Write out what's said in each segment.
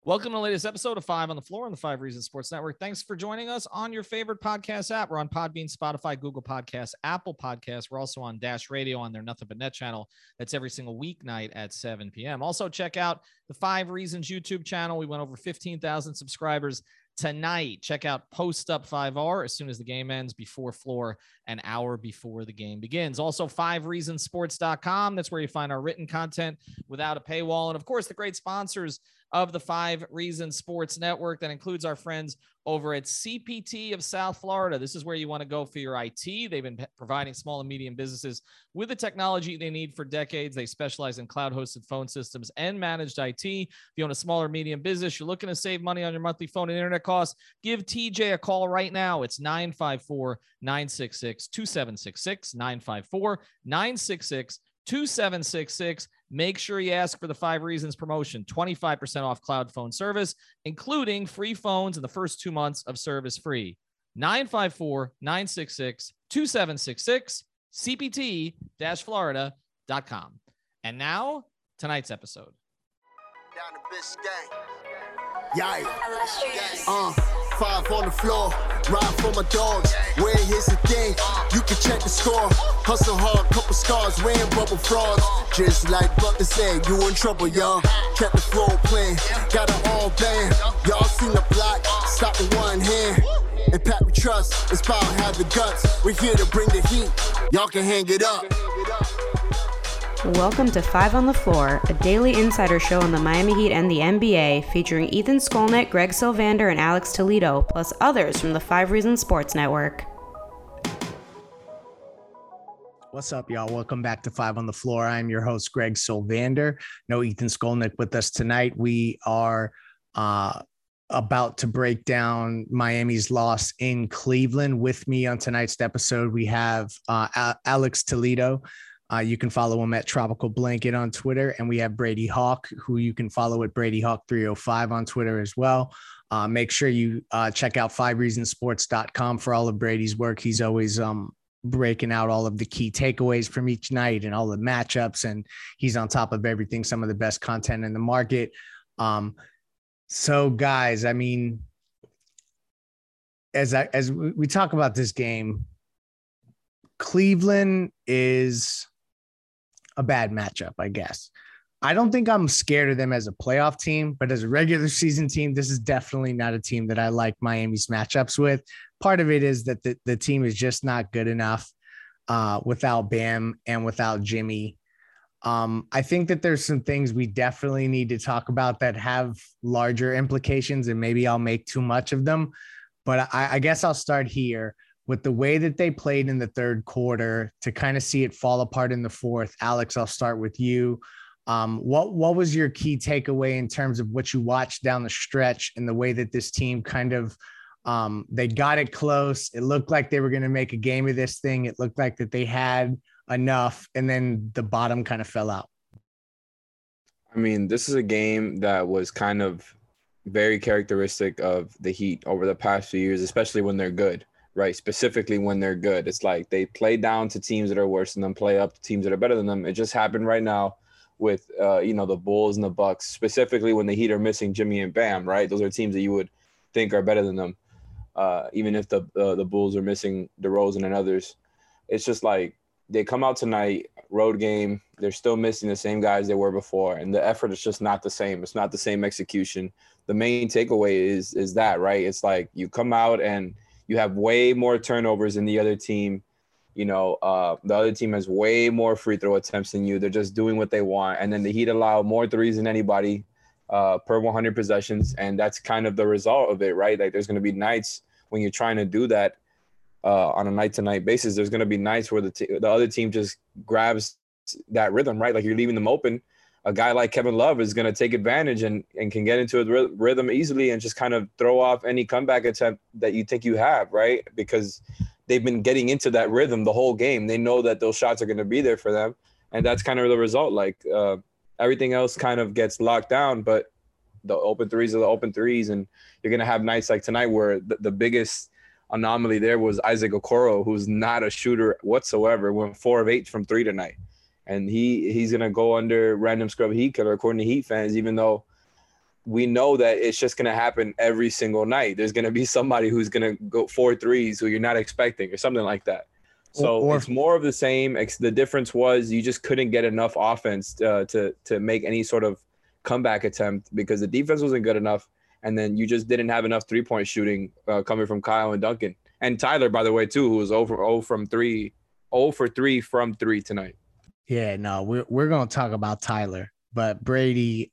Welcome to the latest episode of Five on the Floor on the Five Reasons Sports Network. Thanks for joining us on your favorite podcast app. We're on Podbean, Spotify, Google Podcasts, Apple Podcasts. We're also on Dash Radio on their Nothing But Net channel. That's every single weeknight at 7 p.m. Also, check out the Five Reasons YouTube channel. We went over 15,000 subscribers tonight. Check out Post Up 5R as soon as the game ends, before floor, an hour before the game begins. Also, fivereasonsports.com. That's where you find our written content without a paywall. And of course, the great sponsors of the Five Reasons Sports Network. That includes our friends over at CPT of South Florida. This is where you want to go for your IT. They've been providing small and medium businesses with the technology they need for decades. They specialize in cloud-hosted phone systems and managed IT. If you own a small or medium business, you're looking to save money on your monthly phone and internet costs, give TJ a call right now. It's 954-966-2766, 954-966-2766. Make sure you ask for the Five Reasons promotion, 25% off cloud phone service, including free phones in the first 2 months of service free. 954-966-2766, cpt-florida.com. And now, tonight's episode. Down the Biscayne. Yeah. Five on the floor, ride for my dogs. Where here's the thing, you can check the score. Hustle hard, couple scars, wearing bubble frogs. Just like Butler said, you in trouble, y'all. Kept the floor playing, got it all banned. Y'all seen the block, stop with one hand. And Pat we trust, it's about have the guts. We're here to bring the heat, y'all can hang it up. Welcome to Five on the Floor, a daily insider show on the Miami Heat and the NBA, featuring Ethan Skolnick, Greg Sylvander, and Alex Toledo, plus others from the Five Reasons Sports Network. What's up, y'all? Welcome back to Five on the Floor. I'm your host, Greg Sylvander. No Ethan Skolnick with us tonight. We are about to break down Miami's loss in Cleveland. With me on tonight's episode, we have Alex Toledo. You can follow him at Tropical Blanket on Twitter. And we have Brady Hawk, who you can follow at Brady Hawk 305 on Twitter as well. Make sure you check out fivereasonsports.com for all of Brady's work. He's always breaking out all of the key takeaways from each night and all the matchups. And he's on top of everything, some of the best content in the market. So guys, I mean, as we talk about this game, Cleveland is a bad matchup, I guess. I don't think I'm scared of them as a playoff team, but as a regular season team, this is definitely not a team that I like Miami's matchups with. Part of it is that the team is just not good enough without Bam and without Jimmy. I think that there's some things we definitely need to talk about that have larger implications, and maybe I'll make too much of them. But I guess I'll start here with the way that they played in the third quarter to kind of see it fall apart in the fourth. Alex, I'll start with you. What was your key takeaway in terms of what you watched down the stretch and the way that this team kind of they got it close? It looked like they were going to make a game of this thing. It looked like that they had enough, and then the bottom kind of fell out. I mean, this is a game that was kind of very characteristic of the Heat over the past few years, especially when they're good. Right, specifically when they're good. It's like they play down to teams that are worse than them, play up to teams that are better than them. It just happened right now with, the Bulls and the Bucks, specifically when the Heat are missing Jimmy and Bam, right? Those are teams that you would think are better than them, even if the Bulls are missing DeRozan and others. It's just like they come out tonight, road game, they're still missing the same guys they were before, and the effort is just not the same. It's not the same execution. The main takeaway is that, right? It's like you come out and you have way more turnovers than the other team. The other team has way more free throw attempts than you. They're just doing what they want. And then the Heat allow more threes than anybody per 100 possessions. And that's kind of the result of it, right? Like there's going to be nights when you're trying to do that on a night-to-night basis. There's going to be nights where the other team just grabs that rhythm, right? Like you're leaving them open. A guy like Kevin Love is going to take advantage and can get into a rhythm easily and just kind of throw off any comeback attempt that you think you have, right? Because they've been getting into that rhythm the whole game. They know that those shots are going to be there for them. And that's kind of the result. Like everything else kind of gets locked down, but the open threes are the open threes. And you're going to have nights like tonight where the biggest anomaly there was Isaac Okoro, who's not a shooter whatsoever, went 4 of 8 from 3 tonight. And he's going to go under random scrub Heat killer, according to Heat fans, even though we know that it's just going to happen every single night. There's going to be somebody who's going to go 4 threes who you're not expecting or something like that. So it's more of the same. The difference was you just couldn't get enough offense to make any sort of comeback attempt because the defense wasn't good enough. And then you just didn't have enough 3-point shooting coming from Kyle and Duncan. And Tyler, by the way, too, who was 0 for 3 from 3 tonight. Yeah, no, we're going to talk about Tyler. But Brady,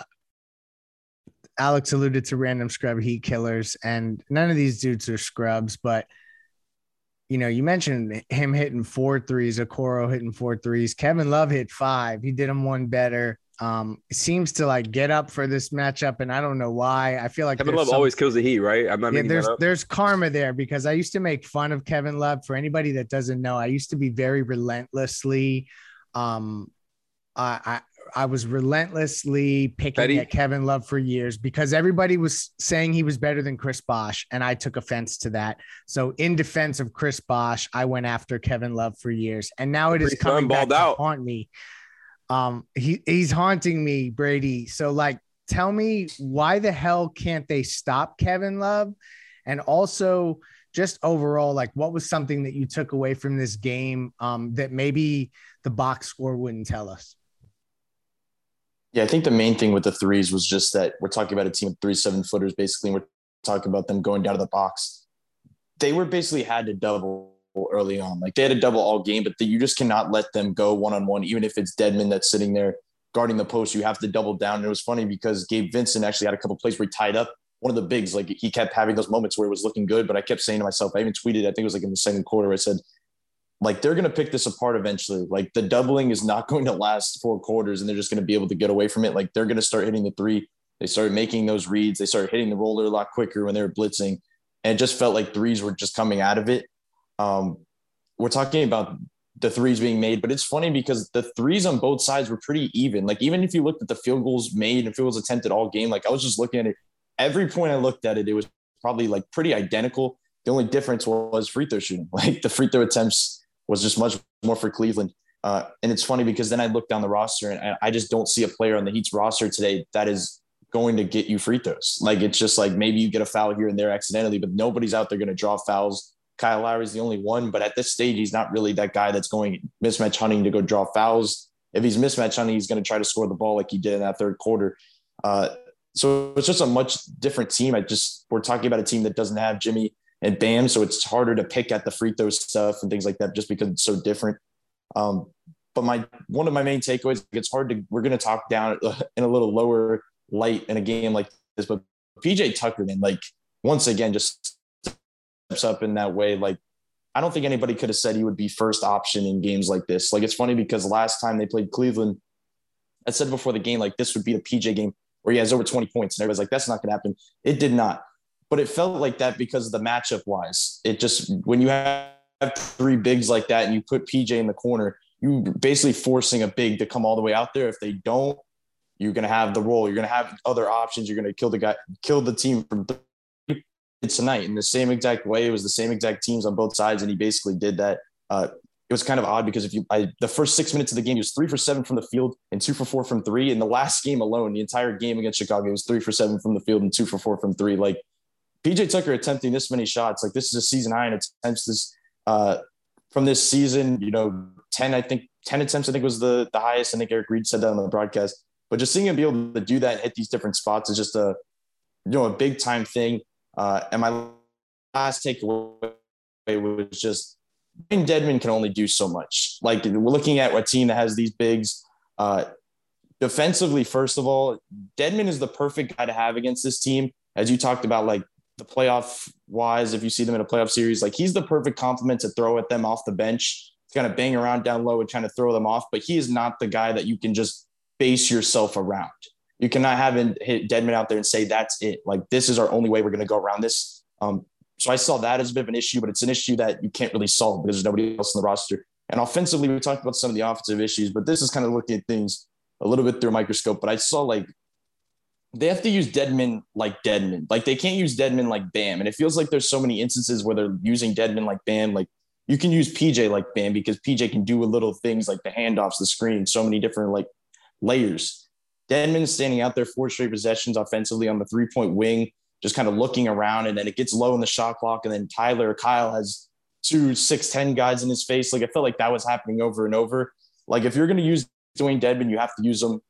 Alex alluded to random scrub heat killers, and none of these dudes are scrubs, but you know, you mentioned him hitting 4 threes, Okoro hitting 4 threes. Kevin Love hit 5. He did him one better. It seems to like get up for this matchup, and I don't know why. I feel like Kevin Love always kills the Heat, right? I'm not making that up. There's karma there because I used to make fun of Kevin Love. For anybody that doesn't know, I used to be very relentlessly I was relentlessly picking at Kevin Love for years because everybody was saying he was better than Chris Bosh, and I took offense to that. So in defense of Chris Bosh, I went after Kevin Love for years, and now it is coming back to haunt me. He's haunting me, Brady. So like, tell me why the hell can't they stop Kevin Love? And also just overall, like what was something that you took away from this game that maybe the box score wouldn't tell us? Yeah, I think the main thing with the threes was just that we're talking about a team of 3 7-footers, basically, and we're talking about them going down to the box. They were basically had to double early on. Like they had to double all game, but you just cannot let them go one-on-one, even if it's Dedmon that's sitting there guarding the post. You have to double down. And it was funny because Gabe Vincent actually had a couple plays where he tied up one of the bigs. Like he kept having those moments where it was looking good, but I kept saying to myself, I even tweeted, I think it was like in the second quarter, I said, like, they're going to pick this apart eventually. Like, the doubling is not going to last 4 quarters, and they're just going to be able to get away from it. Like, they're going to start hitting the 3. They started making those reads. They started hitting the roller a lot quicker when they were blitzing. And it just felt like threes were just coming out of it. We're talking about the threes being made, but it's funny because the threes on both sides were pretty even. Like, even if you looked at the field goals made and field goals attempted all game, like, I was just looking at it. Every point I looked at it, it was probably, like, pretty identical. The only difference was free throw shooting. Like, the free throw attempts was just much more for Cleveland. And it's funny because then I look down the roster and I just don't see a player on the Heat's roster today that is going to get you free throws. Like, it's just like maybe you get a foul here and there accidentally, but nobody's out there going to draw fouls. Kyle Lowry's the only one, but at this stage, he's not really that guy that's going mismatch hunting to go draw fouls. If he's mismatch hunting, he's going to try to score the ball like he did in that third quarter. So it's just a much different team. We're talking about a team that doesn't have Jimmy and Bam, so it's harder to pick at the free throw stuff and things like that just because it's so different. But one of my main takeaways, we're going to talk down in a little lower light in a game like this, but PJ Tucker, man, like once again, just steps up in that way. Like, I don't think anybody could have said he would be first option in games like this. Like, it's funny because last time they played Cleveland, I said before the game, like this would be a PJ game where he has over 20 points. And everybody's like, that's not going to happen. It did not. But it felt like that because of the matchup wise. It just, when you have 3 bigs like that and you put PJ in the corner, you basically forcing a big to come all the way out there. If they don't, you're going to have the roll. You're going to have other options. You're going to kill the team from tonight in the same exact way. It was the same exact teams on both sides. And he basically did that. It was kind of odd because the first 6 minutes of the game, he was 3 for 7 from the field and 2 for 4 from 3. In the last game alone, the entire game against Chicago, he was 3 for 7 from the field and 2 for 4 from 3. Like, PJ Tucker attempting this many shots, like this is a season high in attempts this from this season, 10 attempts, I think was the highest. I think Eric Reed said that on the broadcast, but just seeing him be able to do that and hit these different spots is just a big time thing. And my last takeaway was just Dedmon can only do so much. Like, we're looking at a team that has these bigs defensively. First of all, Dedmon is the perfect guy to have against this team. As you talked about, like, the playoff wise, if you see them in a playoff series, like he's the perfect compliment to throw at them off the bench. He's kind of bang around down low and trying to throw them off, but he is not the guy that you can just base yourself around. You cannot have hit Dedmon out there and say, that's it. Like, this is our only way we're going to go around this. So I saw that as a bit of an issue, but it's an issue that you can't really solve because there's nobody else in the roster. And offensively, we talked about some of the offensive issues, but this is kind of looking at things a little bit through a microscope. But I saw, like, they have to use Dedmon like Dedmon. Like, they can't use Dedmon like Bam. And it feels like there's so many instances where they're using Dedmon like Bam. Like, you can use PJ like Bam because PJ can do little things like the handoffs, the screen, so many different, like, layers. Dedmon's standing out there 4 straight possessions offensively on the 3-point wing, just kind of looking around, and then it gets low in the shot clock, and then Kyle has 2 6'10" guys in his face. Like, I felt like that was happening over and over. Like, if you're going to use Dwayne Dedmon, you have to use him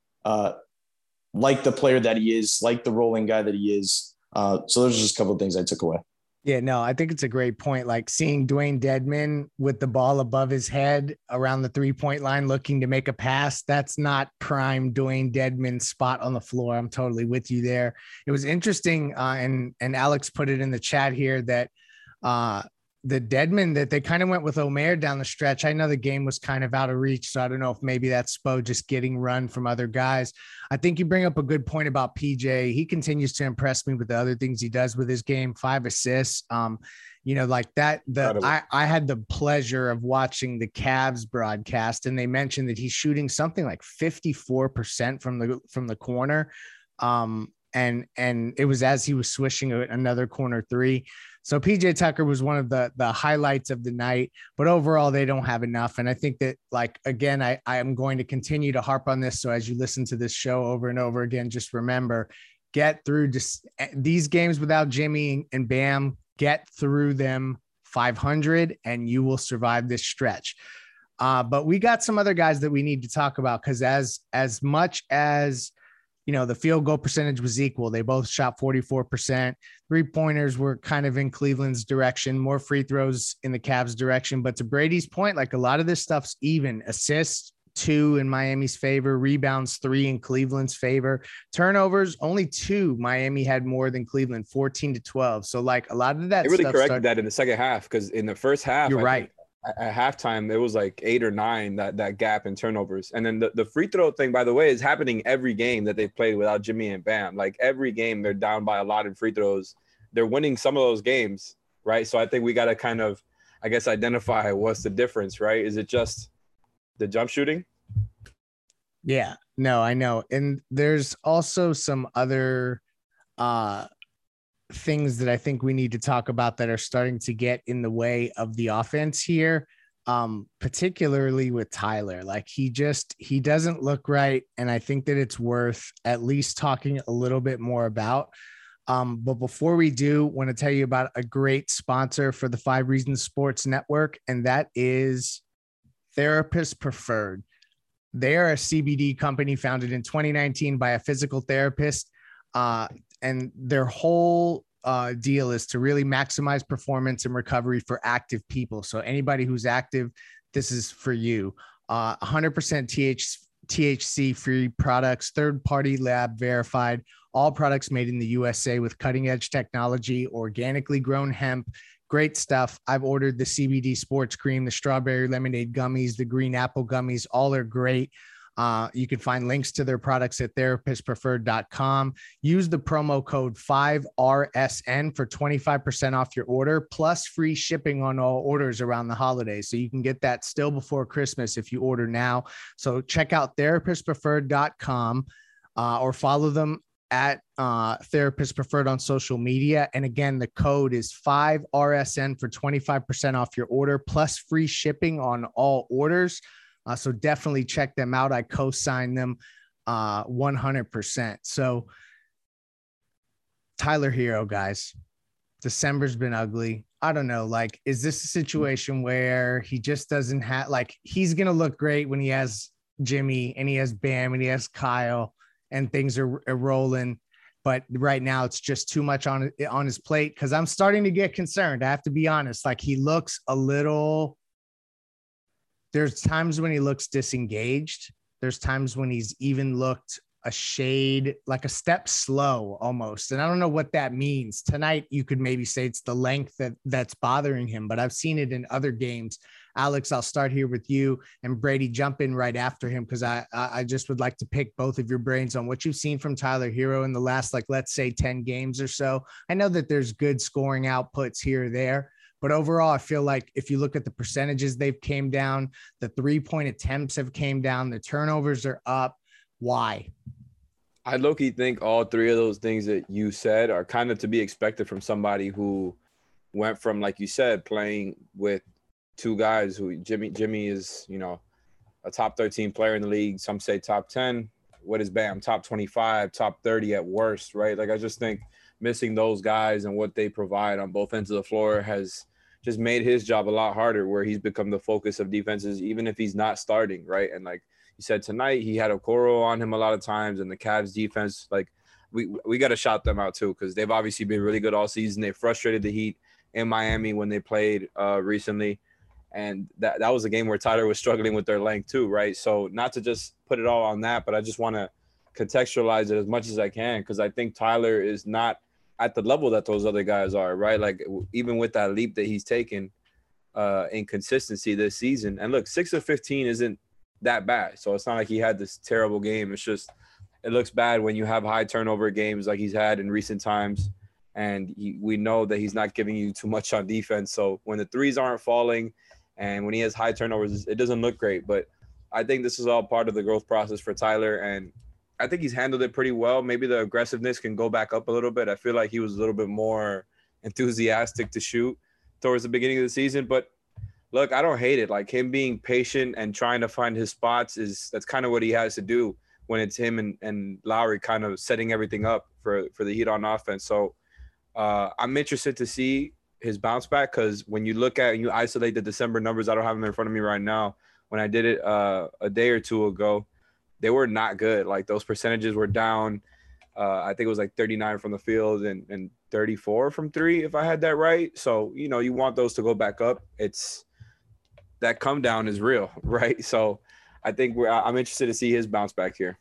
like the player that he is, like the rolling guy that he is. So those are just a couple of things I took away. Yeah, no, I think it's a great point. Like seeing Dwayne Dedmon with the ball above his head around the 3-point line looking to make a pass, that's not prime Dwayne Dedmon spot on the floor. I'm totally with you there. It was interesting, and Alex put it in the chat here that the Dedmon that they kind of went with Omer down the stretch. I know the game was kind of out of reach, so I don't know if maybe that's Spo just getting run from other guys. I think you bring up a good point about PJ. He continues to impress me with the other things he does with his game. 5 assists. Like that. I had the pleasure of watching the Cavs broadcast, and they mentioned that he's shooting something like 54% from the corner. And it was as he was swishing another corner 3. So PJ Tucker was one of the highlights of the night, but overall they don't have enough. And I think that, like, again, I am going to continue to harp on this. So as you listen to this show over and over again, just remember, get through just these games without Jimmy and Bam, get through them 500 and you will survive this stretch. But we got some other guys that we need to talk about, because as much as, the field goal percentage was equal, they both shot 44%. 3-pointers were kind of in Cleveland's direction, more free throws in the Cavs' direction. But to Brady's point, like, a lot of this stuff's even. Assists 2 in Miami's favor, rebounds 3 in Cleveland's favor, turnovers only 2. Miami had more than Cleveland, 14-12. So, like, a lot of that. They really corrected that in the second half, because in the first half, you're right. At halftime, it was like 8 or 9 that gap in turnovers. And then the free throw thing, by the way, is happening every game that they've played without Jimmy and Bam. Like, every game they're down by a lot in free throws. They're winning some of those games, right? So I think we got to kind of, I guess, identify what's the difference, right? Is it just the jump shooting? Yeah, no, I know. And there's also some other things that I think we need to talk about that are starting to get in the way of the offense here, particularly with Tyler. Like, he doesn't look right, and I think that it's worth at least talking a little bit more about. But before we do, I want to tell you about a great sponsor for the 5 Reasons Sports Network, and that is Therapist Preferred. They are a CBD company founded in 2019 by a physical therapist. And their whole deal is to really maximize performance and recovery for active people. So anybody who's active, this is for you. 100% THC-free products, third-party lab verified, all products made in the USA with cutting-edge technology, organically grown hemp. Great stuff. I've ordered the CBD sports cream, the strawberry lemonade gummies, the green apple gummies. All are great. You can find links to their products at therapistpreferred.com. Use the promo code 5RSN for 25% off your order, plus free shipping on all orders around the holidays. So you can get that still before Christmas if you order now. So check out therapistpreferred.com or follow them at Therapist Preferred on social media. And again, the code is 5RSN for 25% off your order, plus free shipping on all orders. So definitely check them out. I co-sign them 100%. So Tyler Hero, guys, December's been ugly. I don't know. Like, is this a situation where he just doesn't have, like, he's going to look great when he has Jimmy and he has Bam and he has Kyle and things are rolling. But right now it's just too much on his plate, because I'm starting to get concerned. I have to be honest. Like, he looks a little, there's times when he looks disengaged. There's times when he's even looked a shade, like a step slow almost. And I don't know what that means. Tonight, you could maybe say it's the length that's bothering him, but I've seen it in other games. Alex, I'll start here with you, and Brady, jump in right after him, because I just would like to pick both of your brains on what you've seen from Tyler Hero in the last, like, let's say 10 games or so. I know that there's good scoring outputs here or there, but overall, I feel like if you look at the percentages, they've came down. The 3-point attempts have came down. The turnovers are up. Why? I low-key think all 3 of those things that you said are kind of to be expected from somebody who went from, like you said, playing with 2 guys who Jimmy is, a top 13 player in the league. Some say top 10. what is Bam? Top 25, top 30 at worst, right? Like, I just think missing those guys and what they provide on both ends of the floor has just made his job a lot harder, where he's become the focus of defenses, even if he's not starting, right? And like you said tonight, he had Okoro on him a lot of times, and the Cavs defense, like, we got to shout them out too, because they've obviously been really good all season. They frustrated the Heat in Miami when they played recently. And that was a game where Tyler was struggling with their length too, right? So not to just put it all on that, but I just want to contextualize it as much as I can, because I think Tyler is not at the level that those other guys are, right? Like, even with that leap that he's taken in consistency this season. And look, 6 of 15 isn't that bad. So it's not like he had this terrible game. It's just it looks bad when you have high turnover games like he's had in recent times. And we know that he's not giving you too much on defense. So when the threes aren't falling and when he has high turnovers, it doesn't look great. But I think this is all part of the growth process for Tyler. And I think he's handled it pretty well. Maybe the aggressiveness can go back up a little bit. I feel like he was a little bit more enthusiastic to shoot towards the beginning of the season. But look, I don't hate it. Like, him being patient and trying to find his spots that's kind of what he has to do when it's him and Lowry kind of setting everything up for the Heat on offense. So I'm interested to see his bounce back, because when you look at and you isolate the December numbers, I don't have them in front of me right now. When I did it a day or two ago, they were not good. Like, those percentages were down. I think it was like 39 from the field and 34 from three, if I had that right. So, you know, you want those to go back up. It's that come down is real, right? So I think I'm interested to see his bounce back here.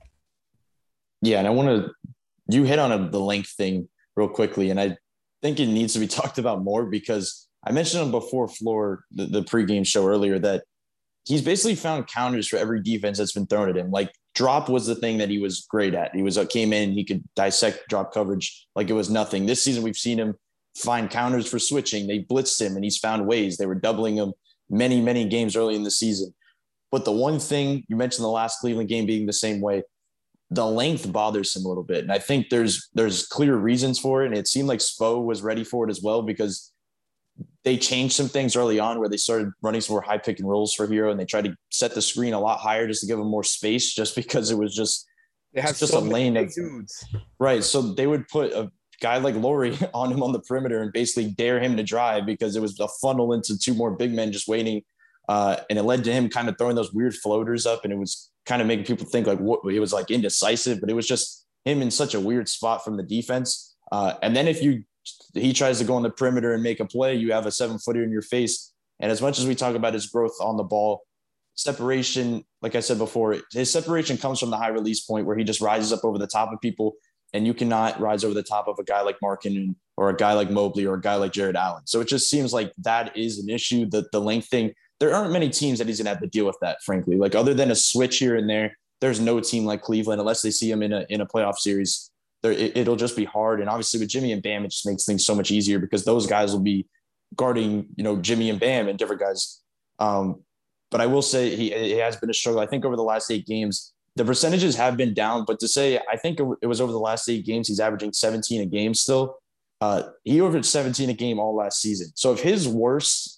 Yeah, and you hit on the length thing real quickly, and I think it needs to be talked about more, because I mentioned on before floor, the pregame show earlier, that he's basically found counters for every defense that's been thrown at him. Like, drop was the thing that he was great at. He came in, he could dissect drop coverage like it was nothing. This season, we've seen him find counters for switching. They blitzed him, and he's found ways. They were doubling him many, many games early in the season. But the one thing, you mentioned the last Cleveland game being the same way, the length bothers him a little bit. And I think there's clear reasons for it. And it seemed like Spo was ready for it as well, because they changed some things early on where they started running some more high pick and rolls for Hero, and they tried to set the screen a lot higher just to give him more space, just because it was just a lane of dudes. Right. So they would put a guy like Lowry on him on the perimeter and basically dare him to drive, because it was a funnel into two more big men just waiting. And it led to him kind of throwing those weird floaters up, and it was kind of making people think like what it was like indecisive, but it was just him in such a weird spot from the defense. And then if he tries to go on the perimeter and make a play, you have a 7-footer in your face. And as much as we talk about his growth on the ball, separation, like I said before, his separation comes from the high release point where he just rises up over the top of people, and you cannot rise over the top of a guy like Markin or a guy like Mobley or a guy like Jared Allen. So it just seems like that is an issue, that the length thing. There aren't many teams that he's going to have to deal with that, frankly. Like, other than a switch here and there, there's no team like Cleveland, unless they see him in a playoff series. It'll just be hard. And obviously with Jimmy and Bam, it just makes things so much easier, because those guys will be guarding, Jimmy and Bam and different guys. But I will say it has been a struggle. I think over the last 8 games, the percentages have been down, but to say, I think it was over the last 8 games, he's averaging 17 a game still. He averaged 17 a game all last season. So if his worst,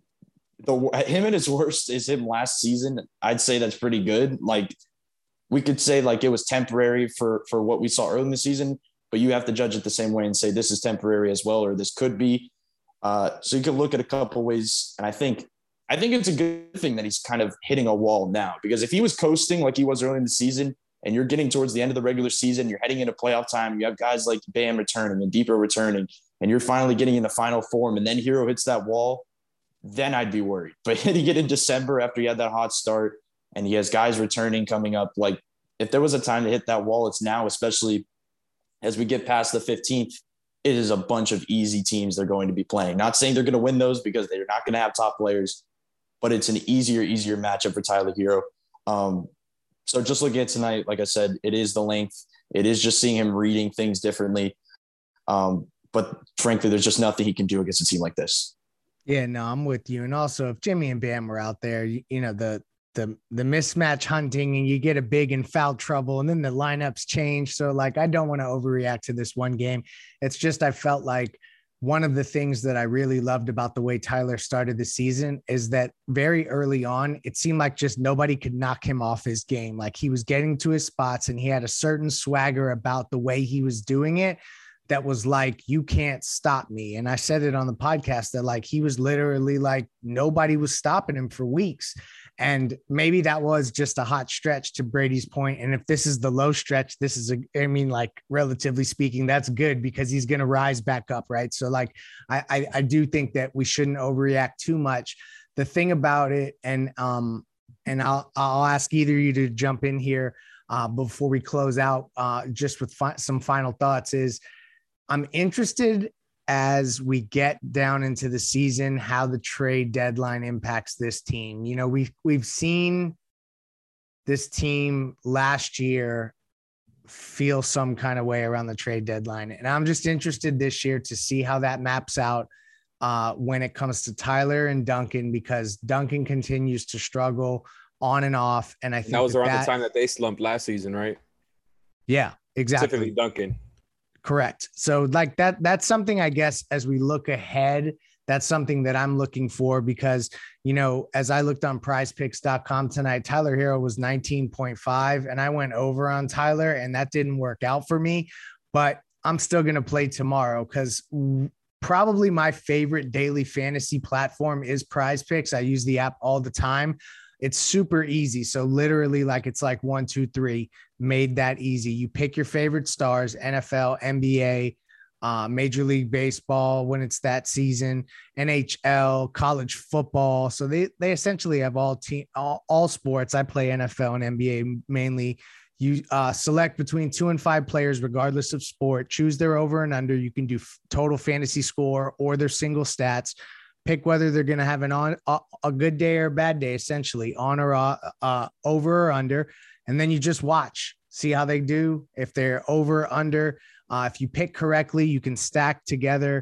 him and his worst is him last season, I'd say that's pretty good. Like, we could say like it was temporary for what we saw early in the season, but you have to judge it the same way and say this is temporary as well, or this could be. So you can look at a couple ways, and I think it's a good thing that he's kind of hitting a wall now, because if he was coasting like he was early in the season, and you're getting towards the end of the regular season, you're heading into playoff time, you have guys like Bam returning and Depot returning, and you're finally getting in the final form, and then Hero hits that wall, then I'd be worried. But hitting it in December after he had that hot start, and he has guys returning coming up, like, if there was a time to hit that wall, it's now, especially as we get past the 15th. It is a bunch of easy teams they're going to be playing. Not saying they're going to win those, because they're not going to have top players, but it's an easier matchup for Tyler Hero. So just looking at tonight, like I said, it is the length. It is just seeing him reading things differently. But frankly, there's just nothing he can do against a team like this. Yeah, no, I'm with you. And also, if Jimmy and Bam were out there, the mismatch hunting, and you get a big in foul trouble, and then the lineups change. So like, I don't want to overreact to this one game. It's just, I felt like one of the things that I really loved about the way Tyler started the season is that very early on, it seemed like just nobody could knock him off his game. Like he was getting to his spots and he had a certain swagger about the way he was doing it that was like, you can't stop me. And I said it on the podcast that like, he was literally like, nobody was stopping him for weeks. And maybe that was just a hot stretch to Brady's point. And if this is the low stretch, this is like relatively speaking, that's good because he's going to rise back up. Right. So like, I do think that we shouldn't overreact too much. The thing about it, and I'll ask either of you to jump in here before we close out just with some final thoughts is I'm interested as we get down into the season, how the trade deadline impacts this team. You know, we've seen this team last year feel some kind of way around the trade deadline. And I'm just interested this year to see how that maps out when it comes to Tyler and Duncan, because Duncan continues to struggle on and off. And I think that was around the time that they slumped last season, right? Yeah, exactly. Specifically Duncan. Correct. So like that's something, I guess, as we look ahead, that's something that I'm looking for because, you know, as I looked on prizepicks.com tonight, Tyler Hero was 19.5 and I went over on Tyler and that didn't work out for me, but I'm still going to play tomorrow because probably my favorite daily fantasy platform is Prize Picks. I use the app all the time. It's super easy. So literally like, it's like 1, 2, 3 made that easy. You pick your favorite stars, NFL, NBA, Major League Baseball, when it's that season, NHL, college football. So they essentially have all sports. I play NFL and NBA mainly. You select between 2 and 5 players, regardless of sport, choose their over and under. You can do total fantasy score or their single stats. Pick whether they're going to have a good day or a bad day, essentially on or over or under. And then you just watch, see how they do. If they're over or under, if you pick correctly, you can stack together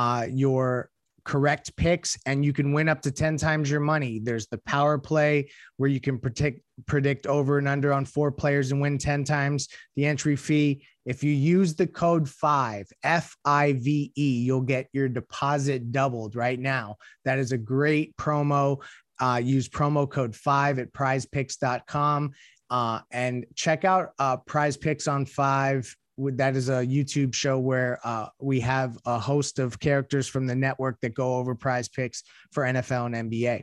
your correct picks and you can win up to 10 times your money. There's the power play where you can predict over and under on 4 players and win 10 times the entry fee. If you use the code FIVE, FIVE, you'll get your deposit doubled right now. That is a great promo. Use promo code FIVE at prizepicks.com and check out Prize Picks on 5. That is a YouTube show where we have a host of characters from the network that go over Prize Picks for NFL and NBA.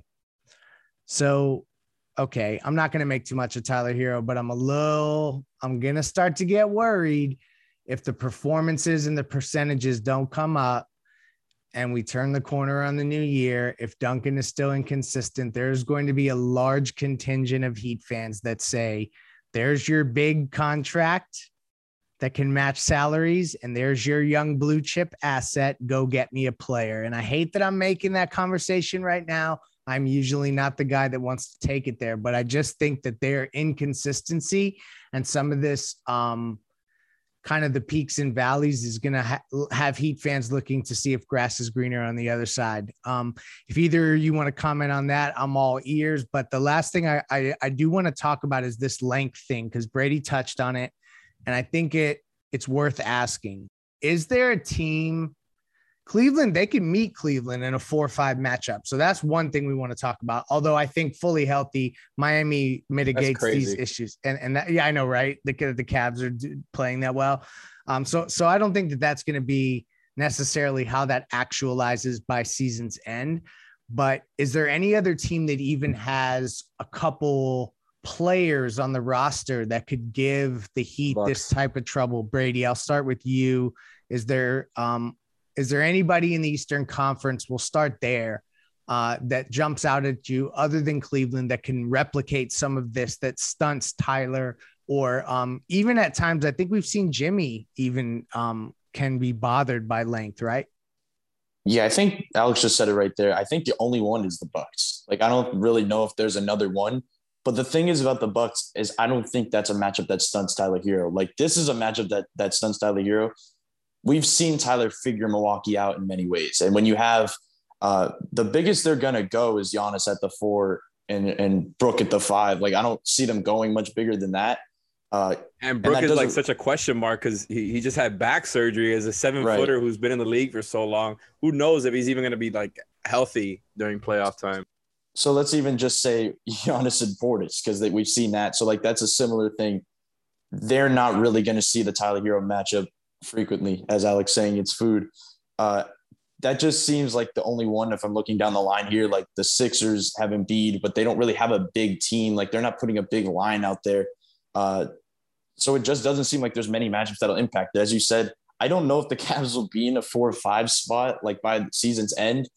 So, okay, I'm not going to make too much of Tyler Hero, but I'm going to start to get worried if the performances and the percentages don't come up and we turn the corner on the new year. If Duncan is still inconsistent, there's going to be a large contingent of Heat fans that say, there's your big contract that can match salaries, and there's your young blue chip asset. Go get me a player. And I hate that I'm making that conversation right now. I'm usually not the guy that wants to take it there, but I just think that their inconsistency and some of this kind of the peaks and valleys is going to have Heat fans looking to see if grass is greener on the other side. If either you want to comment on that, I'm all ears. But the last thing I do want to talk about is this length thing, because Brady touched on it. And I think it's worth asking, is there a team, Cleveland, they can meet Cleveland in a 4-5 matchup. So that's one thing we want to talk about. Although I think fully healthy, Miami mitigates these issues. And that, yeah, I know, right? The Cavs are playing that well. So I don't think that that's going to be necessarily how that actualizes by season's end. But is there any other team that even has a couple players on the roster that could give the Heat this type of trouble? Brady, I'll start with you. Is there anybody in the Eastern Conference, we'll start there, that jumps out at you other than Cleveland that can replicate some of this, that stunts Tyler, or even at times, I think we've seen Jimmy even can be bothered by length, right? Yeah, I think Alex just said it right there. I think the only one is the Bucks. Like, I don't really know if there's another one. But the thing is about the Bucks is I don't think that's a matchup that stunts Tyler Hero. Like, this is a matchup that stunts Tyler Hero. We've seen Tyler figure Milwaukee out in many ways. And when you have the biggest they're going to go is Giannis at the 4 and Brook at the 5. Like, I don't see them going much bigger than that. And Brook is like doesn't- such a question mark because he just had back surgery as a 7-footer who's been in the league for so long. Who knows if he's even going to be like healthy during playoff time? So let's even just say Giannis and Portis, because we've seen that. So like that's a similar thing. They're not really going to see the Tyler Hero matchup frequently, as Alex saying it's food. That just seems like the only one. If I'm looking down the line here, like the Sixers have Embiid, but they don't really have a big team. Like they're not putting a big line out there. So it just doesn't seem like there's many matchups that'll impact it. As you said, I don't know if the Cavs will be in a 4 or 5 spot like by the season's end.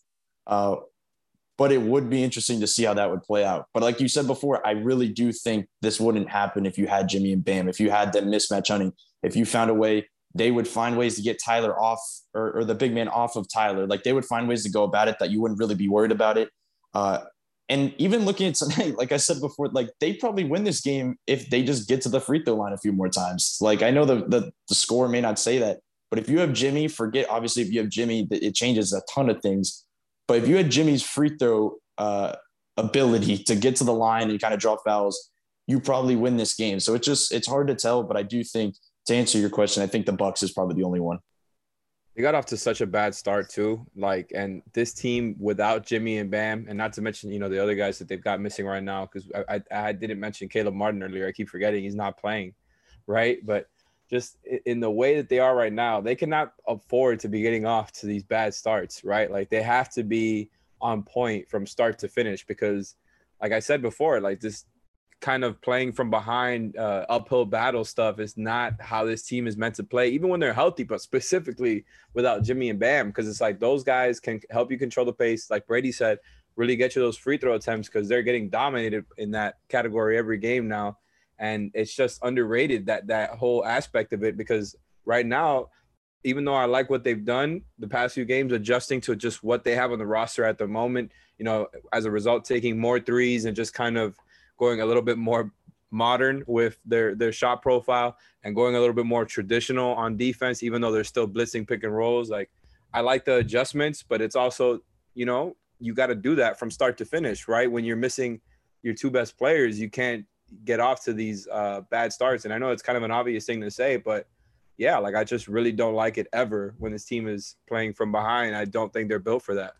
But it would be interesting to see how that would play out. But like you said before, I really do think this wouldn't happen if you had Jimmy and Bam, if you had them mismatch hunting, if you found a way, they would find ways to get Tyler off or the big man off of Tyler. Like they would find ways to go about it that you wouldn't really be worried about it. And even looking at tonight, like I said before, like they probably win this game if they just get to the free throw line a few more times. Like I know the score may not say that, but if you have Jimmy, obviously if you have Jimmy, it changes a ton of things. But if you had Jimmy's free throw ability to get to the line and kind of draw fouls, you probably win this game. So it's hard to tell, but I do think, to answer your question, I think the Bucks is probably the only one. They got off to such a bad start too. Like, and this team without Jimmy and Bam, and not to mention, the other guys that they've got missing right now, because I didn't mention Caleb Martin earlier. I keep forgetting he's not playing, right? But just in the way that they are right now, they cannot afford to be getting off to these bad starts, right? Like they have to be on point from start to finish because, like I said before, like this kind of playing from behind uphill battle stuff is not how this team is meant to play, even when they're healthy, but specifically without Jimmy and Bam, because it's like those guys can help you control the pace. Like Brady said, really get you those free throw attempts because they're getting dominated in that category every game now. And it's just underrated that whole aspect of it because right now, even though I like what they've done the past few games, adjusting to just what they have on the roster at the moment, as a result, taking more threes and just kind of going a little bit more modern with their shot profile and going a little bit more traditional on defense, even though they're still blitzing pick and rolls. Like I like the adjustments, but it's also, you got to do that from start to finish, right? When you're missing your 2 best players, you can't get off to these bad starts. And I know it's kind of an obvious thing to say, but yeah, like I just really don't like it ever when this team is playing from behind. I don't think they're built for that.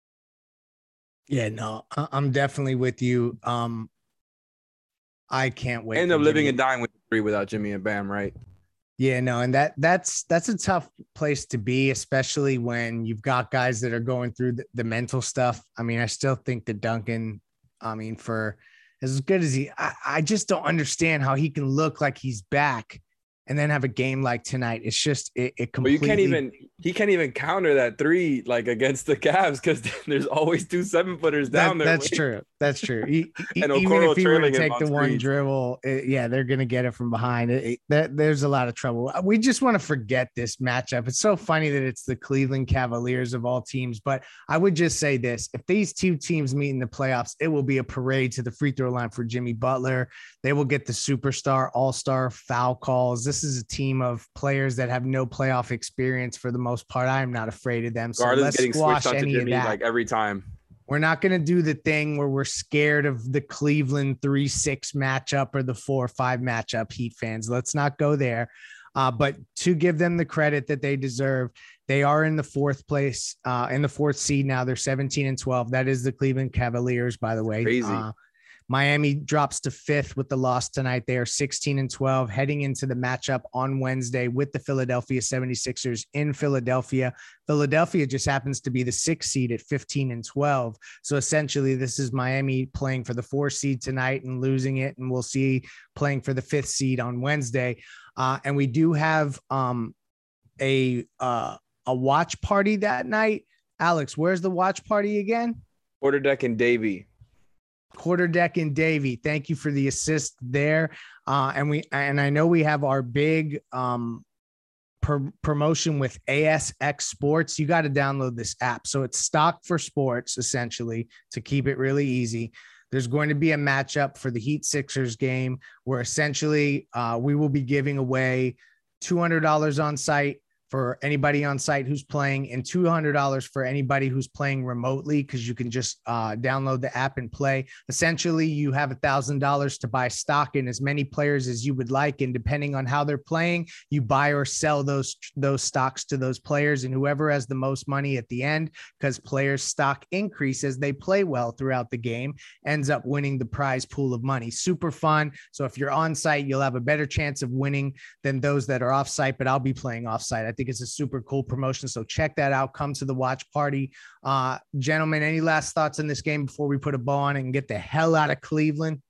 Yeah, no, I'm definitely with you. I can't wait. End up living and dying with the 3 without Jimmy and Bam, right? Yeah, no, and that's a tough place to be, especially when you've got guys that are going through the mental stuff. I mean, I still think that Duncan, for as good as I just don't understand how he can look like he's back and then have a game like tonight. It's just it completely. But he can't even counter that 3 like against the Cavs because there's always 2 7-footers down there. That's true. That's true. And even if he were to trailing take the on one screens. dribble, they're gonna get it from behind. There's a lot of trouble. We just want to forget this matchup. It's so funny that it's the Cleveland Cavaliers of all teams. But I would just say this: if these 2 teams meet in the playoffs, it will be a parade to the free throw line for Jimmy Butler. They will get the superstar, all-star foul calls. This is a team of players that have no playoff experience for the most part. I am not afraid of them. So Guard is let's getting squash switched onto any of Jimmy that. like every time. We're not going to do the thing where we're scared of the Cleveland 3-6 matchup or the 4-5 matchup, Heat fans. Let's not go there. But to give them the credit that they deserve, they are in the 4th place, in the 4th seed now. They're 17-12. That is the Cleveland Cavaliers, by the way. Crazy. Miami drops to 5th with the loss tonight. They are 16-12 heading into the matchup on Wednesday with the Philadelphia 76ers in Philadelphia. Philadelphia just happens to be the 6th seed at 15-12. So essentially this is Miami playing for the 4th seed tonight and losing it. And we'll see playing for the 5th seed on Wednesday. And we do have a watch party that night. Alex, where's the watch party again? Quarterdeck and Davey. Quarterdeck and Davey, thank you for the assist there. And I know we have our big promotion with ASX Sports. You got to download this app. So it's stock for sports, essentially, to keep it really easy. There's going to be a matchup for the Heat Sixers game where essentially we will be giving away $200 on site, for anybody on site who's playing, and $200 for anybody who's playing remotely, because you can just download the app and play. Essentially, you have $1,000 to buy stock in as many players as you would like, and depending on how they're playing, you buy or sell those stocks to those players, and whoever has the most money at the end, because players' stock increase as they play well throughout the game, ends up winning the prize pool of money. Super fun. So if you're on site, you'll have a better chance of winning than those that are off site, but I'll be playing off site. I think it's a super cool promotion. So check that out. Come to the watch party. Gentlemen, any last thoughts on this game before we put a bow on it and get the hell out of Cleveland?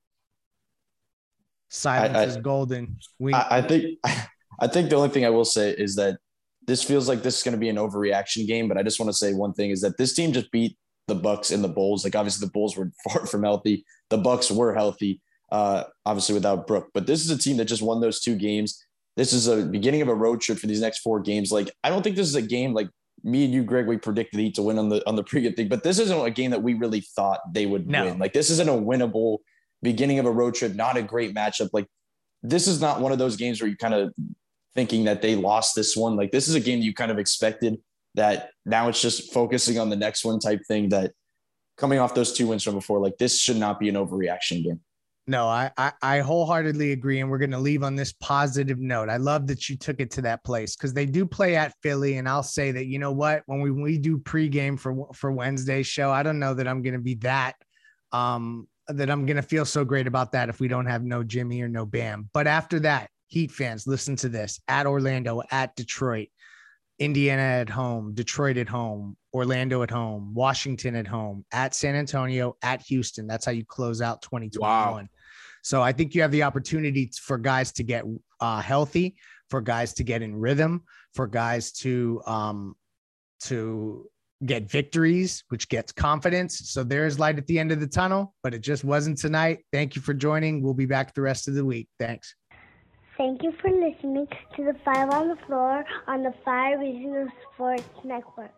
Silence is golden. I think the only thing I will say is that this feels like this is going to be an overreaction game, but I just want to say one thing is that this team just beat the Bucks and the Bulls. Like, obviously the Bulls were far from healthy. The Bucks were healthy, obviously without Brook, but this is a team that just won those 2 games. This is a beginning of a road trip for these next 4 games. Like, I don't think this is a game like me and you, Greg, we predicted the Heat to win on the pregame thing, but this isn't a game that we really thought they would win. Like, this isn't a winnable beginning of a road trip, not a great matchup. Like, this is not one of those games where you kind of thinking that they lost this one. Like, this is a game you kind of expected, that now it's just focusing on the next one type thing, that coming off those 2 wins from before, like, this should not be an overreaction game. No, I wholeheartedly agree. And we're going to leave on this positive note. I love that you took it to that place, because they do play at Philly. And I'll say that, you know what, when we do pregame for Wednesday's show, I don't know that I'm going to be that I'm going to feel so great about that if we don't have no Jimmy or no Bam. But after that, Heat fans, listen to this: at Orlando, at Detroit, Indiana at home, Detroit at home, Orlando at home, Washington at home, at San Antonio, at Houston. That's how you close out 2021. Wow. So I think you have the opportunity for guys to get healthy, for guys to get in rhythm, for guys to get victories, which gets confidence. So there's light at the end of the tunnel, but it just wasn't tonight. Thank you for joining. We'll be back the rest of the week. Thanks. Thank you for listening to the 5 on the Floor on the 5 Reasons Sports Network.